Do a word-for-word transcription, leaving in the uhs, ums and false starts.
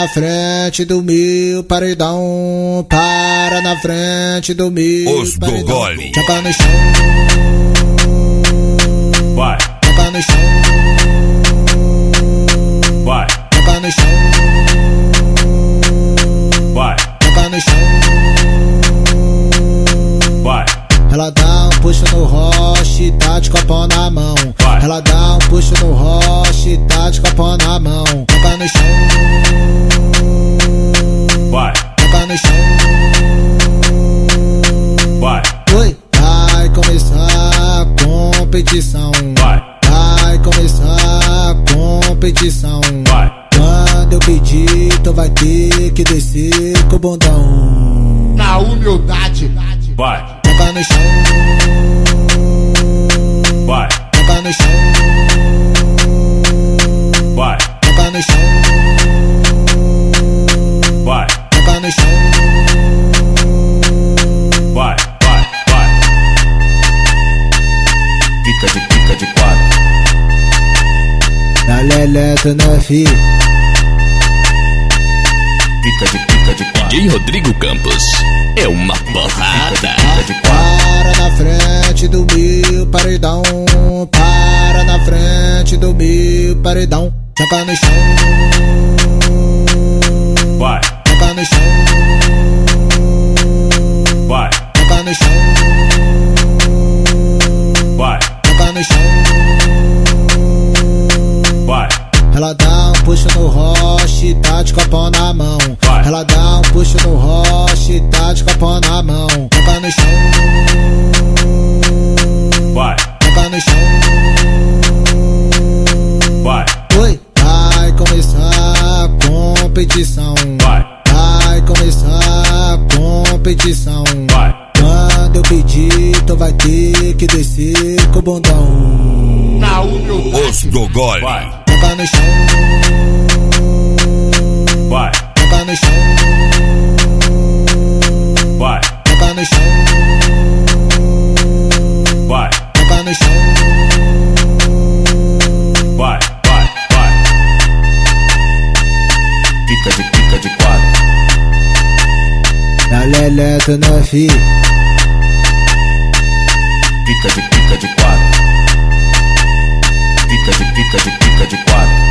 na frente do meu paredão, para na frente do meu Os paredão. Gogoli. Joga no chão, vai, joga no chão, vai, joga no chão, vai, joga no chão, vai. Ela dá um puxo no roche, tá de copão na mão. Vai. Ela dá um puxo no roche, tá de copão na mão. Joga no chão, Vai, joga no chão, vai, oi. Vai começar a competição, vai, vai começar a competição. vai, Quando eu pedir, tu vai ter que descer com o bundão. Na humildade, vai, Joga no chão, vai, joga no chão, vai, joga no chão, vai, joga no chão, vai, vai, vai. Fica de pica de quatro. na lelé tu não é fi. Fica de pica de quatro. D J Rodrigo Campos é uma porrada. Para na frente do meu paredão, para na frente do meu paredão. Joga no chão, Vai, joga no chão, vai, joga no chão, vai, joga no chão. vai, Ela dá um puxo no roche, tá de copão na mão. Vai. Ela dá um puxo no roche, tá de copão na mão. Joga no chão, vai, joga no chão, vai, oi. Vai começar a competição, vai, vai começar a competição. vai. Quando eu pedir, tu vai ter que descer com o bundão. na humildade. Os Gogoli. Joga no chão, Vai, joga no chão, vai, joga no chão, vai, joga no chão, vai, vai, vai. Fica de pica de quatro. na lelé tu não é fi. Fica de pica de quatro. Fica de pica de pica de quatro.